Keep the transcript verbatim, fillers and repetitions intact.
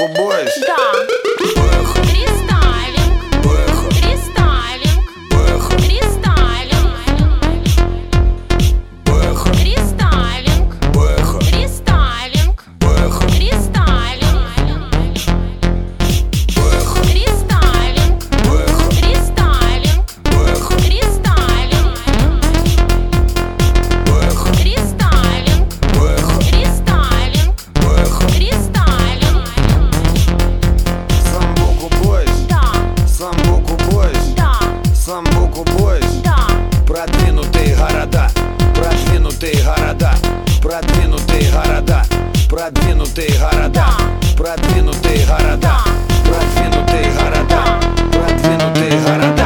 Самбуку бойс. Да. Бэха. Рестайлинг. Бэха. Рестайлинг. Бэха. Рестайлинг. Бэха. Рестайлинг. Бэха. Рестайлинг. Бэха. Рестайлинг. Бэха. Рестайлинг. Бэха. Рестайлинг. Бэха. Рестайлинг. Бэха. Рестайлинг. Бэха. Рестайлинг. Бэха. Рестайлинг. Самбуку бойс. Да. Самбуку бойс. Да. Самбуку бойс. Да. Продвинутые города, продвинутые города, продвинутые города, продвинутые города, продвинутые города, продвинутые города, продвинутые города.